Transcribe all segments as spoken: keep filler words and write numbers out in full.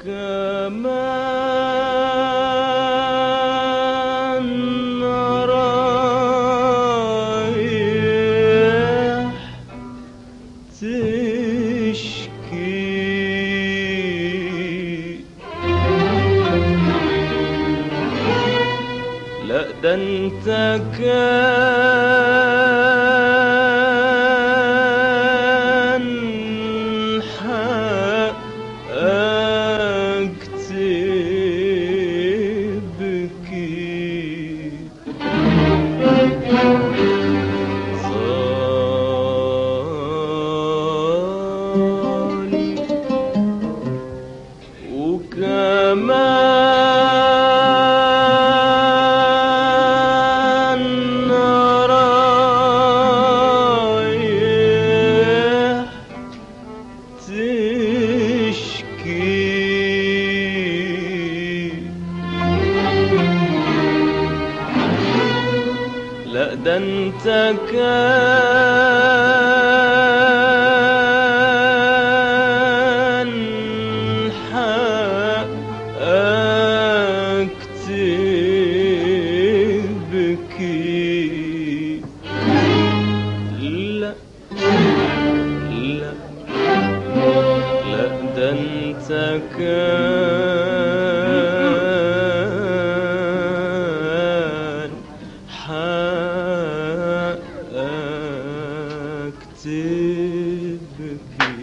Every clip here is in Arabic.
وكمان رايح تشكي. لا ده انت كان حقك تبكي. ظالم وكمان رايح تشكي. لا ده انت كان حقك تبكي. لا لا لا ده انت كان حقك تبكي.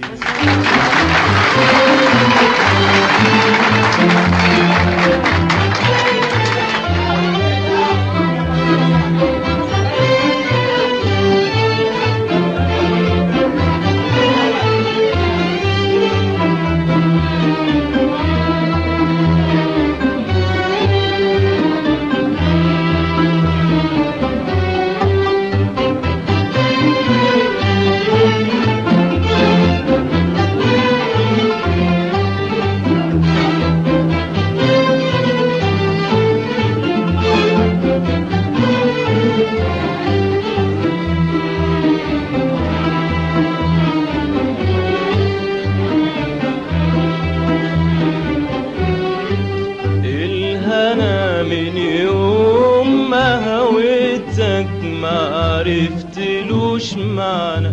من يوم ما هويتك معرفتلوش معنى.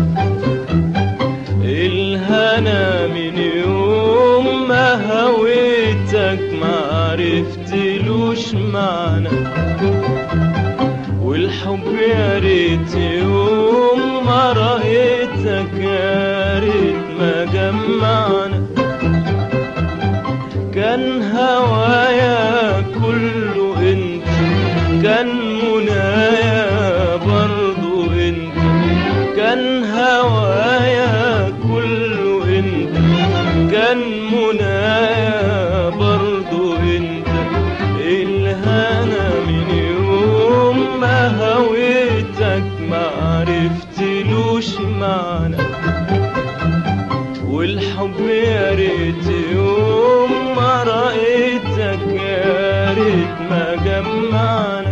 الهنا من يوم ما هويتك معرفتلوش معنى. والحب يا ريت يوم ما رأيتك يا ريت ما جمعنا. كان هوايا كله انت، كان منايا برضو انت. كان هوايا كله انت، كان منايا برضو انت. الهنا من يوم ما هويتك معرفتلوش معنى. والحب يا ريت يوم ما رأيتك يا ريت ما جمعنا.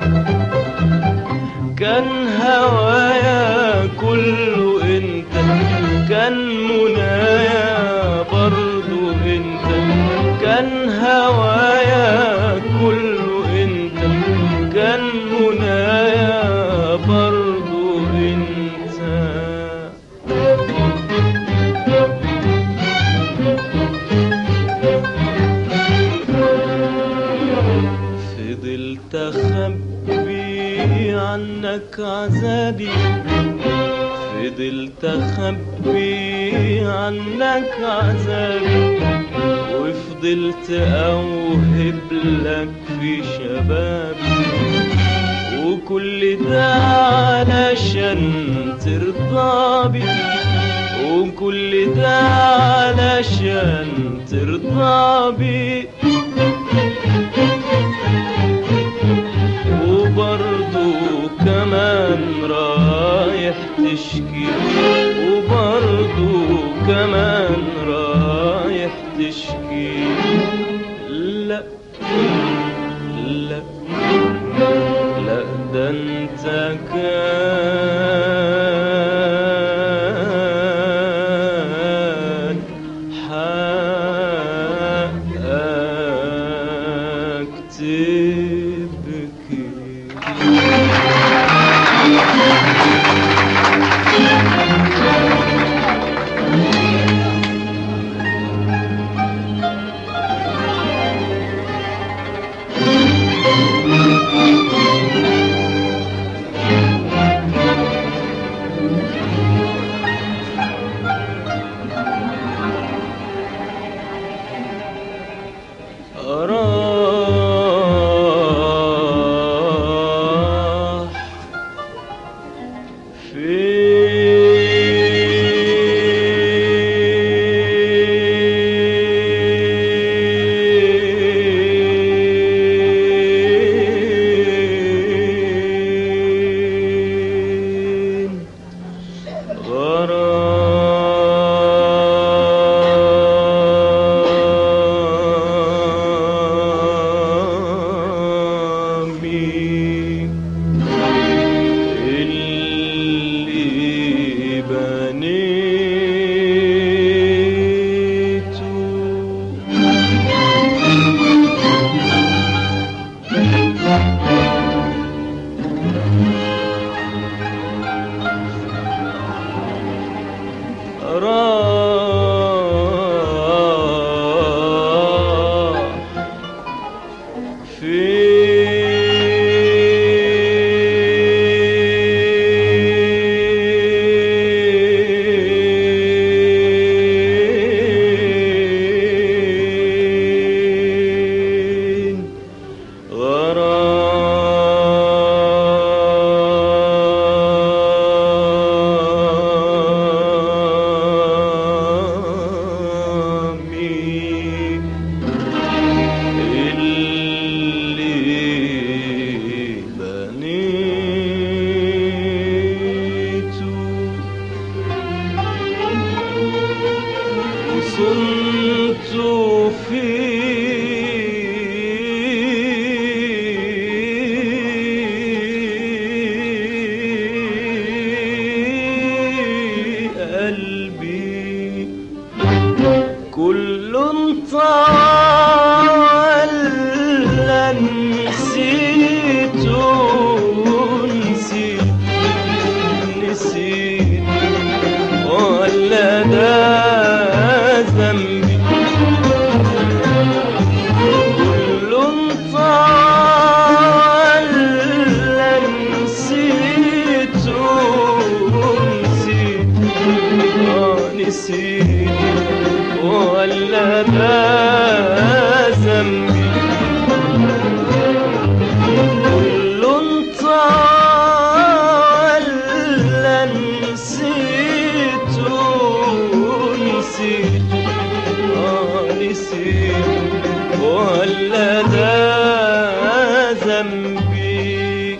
كان هوايا كله انت، كان منايا برضو انت. كان هوايا كله انت، كان منايا برضو انت. فضلت اخبي عنك عذابي، فضلت اخبي عنك عذابي. وفضلت اوهب لك في شبابي، وكل ده علشان ترضى بي. وكل ده علشان ترضى بي. وبرضو كمان رايح تشكي، وبرضو كمان رايح تشكي. لا لا لا ده انت كان حقك صنت في قلبي كل طال نسيت نسيت نسيت ولا ده ذنبي كل طال نسيت نسيت آه نسيت ولا ده ذنبي كل طال نسيت نسيت آه نسيت ولا ده ذنبي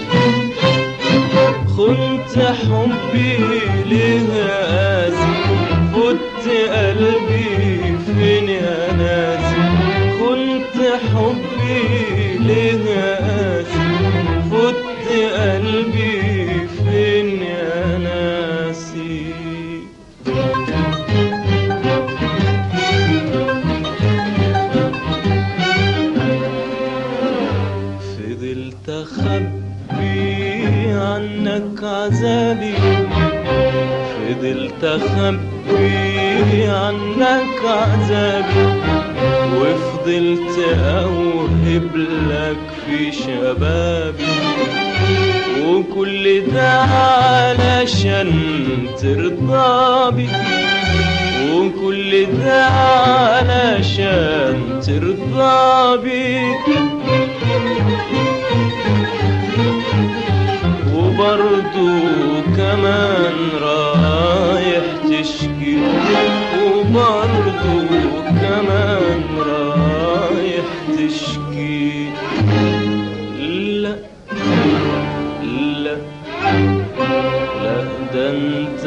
خنت حبي لهازي فت قلبي فين يا ناسي خنت حبي لهازي فت قلبي فين يا ناسي فضلت اخبي عنك عذابي فضلت اخبي عنك عذابي وفضلت اوهب لك في شبابي وكل ده علشان ترضى بي وكل ده علشان ترضى بي وبرضو كمان رايح تشكي وبرضو كمان رايح تشكي لا لا لا ده انت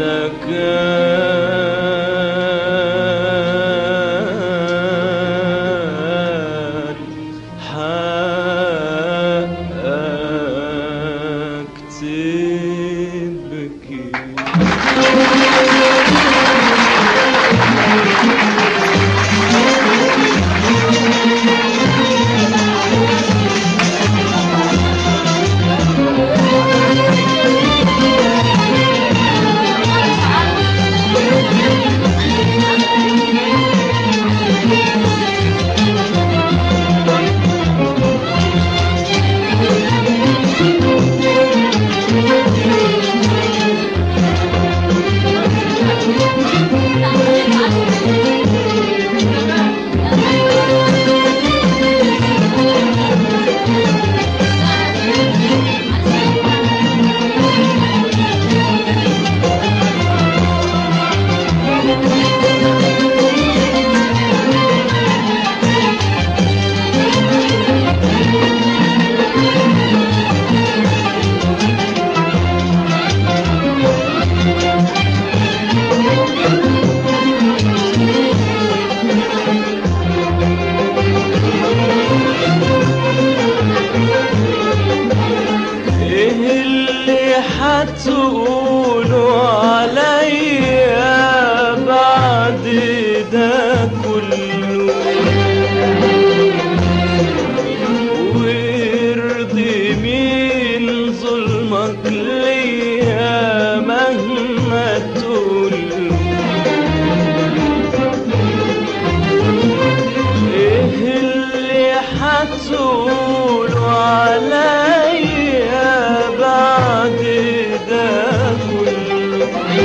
كان حقك تبكي هتقولوا عليا بعد ده كله ويرضي مين ظلمك ليا مهما تقوله ايه اللي هتقولوا عليا بعد ده كله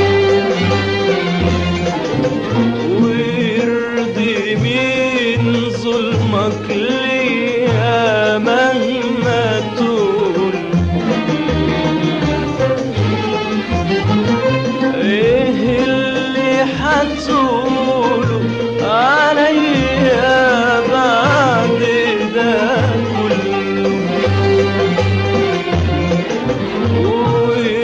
ويرضي مين ظلمك ليا مهما تقول ايه اللي هتقوله عليا بعد ده كله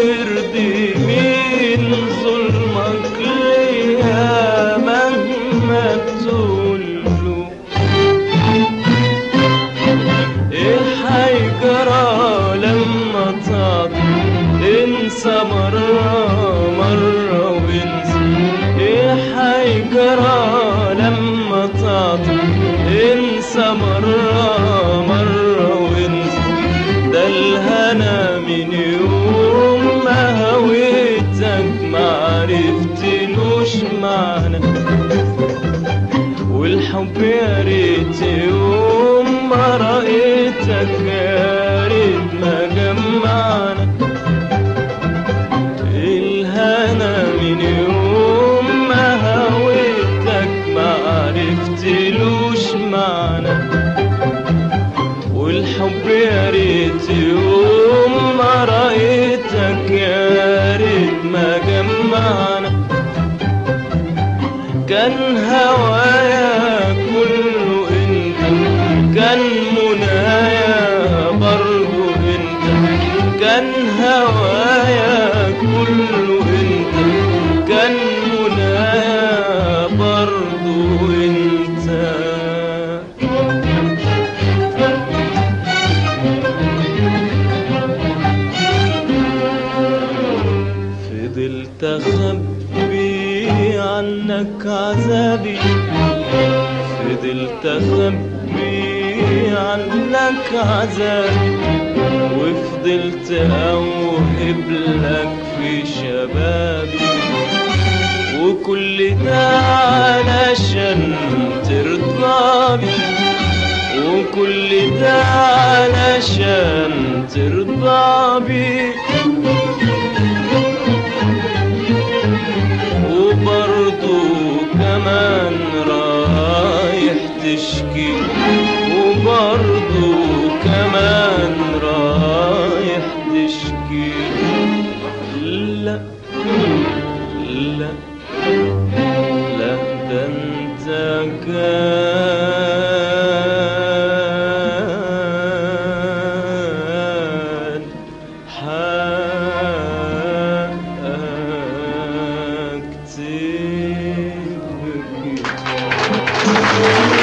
ويرضي مين ظلمك ليا مهما ما بتقوله ايه حيجرى لما تعطي انسى مرة مرة وانسى ايه حيجرى لما تعطي انسى مرة مرة وانسى ده الهنا من يوم ما هويتك معرفتلوش معنى والحب يا ريت يوم ما رأيتك يا ريت ما جمعنا الهنا من يوم ما هويتك معرفتلوش معنى والحب يا ريت يوم ما رأيتك يا ريت ما جمعنا كان هوايا كله انت كان منايا برضو انت كان هوايا كله انت كان منايا برضو انت فضلت اخبي عنك عذابي فضلت اخبي عنك عذابي وفضلت اوهب لك في شبابي وكل ده علشان ترضى بي وكل ده علشان ترضى بي وبرضو كمان رايح تشكي وبرضو كمان رايح تشكي لا لا لا ده انت كان حقك تبكي